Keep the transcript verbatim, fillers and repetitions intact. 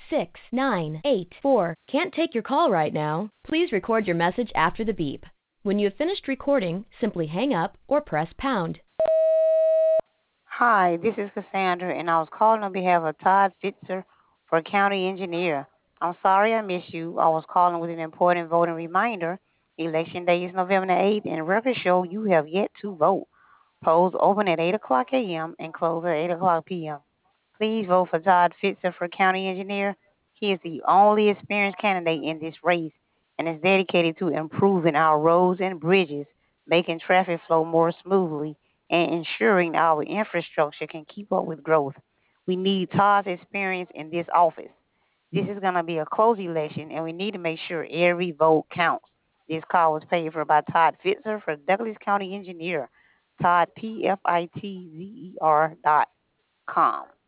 six nine eight four. Can't take your call right now. Please record your message after the beep. When you have finished recording, simply hang up or press pound. Hi, this is Cassandra, and I was calling on behalf of Todd Fitzer for county engineer. I'm sorry I missed you. I was calling with an important voting reminder. Election day is November the eighth, and records show you have yet to vote. Polls open at eight o'clock a m and close at eight o'clock p m Please vote for Todd Fitzer for county engineer. He is the only experienced candidate in this race and is dedicated to improving our roads and bridges, making traffic flow more smoothly, and ensuring our infrastructure can keep up with growth. We need Todd's experience in this office. This is going to be a close election, and we need to make sure every vote counts. This call was paid for by Todd Fitzer for Douglas County Engineer. Todd, P F I T Z E R dot com.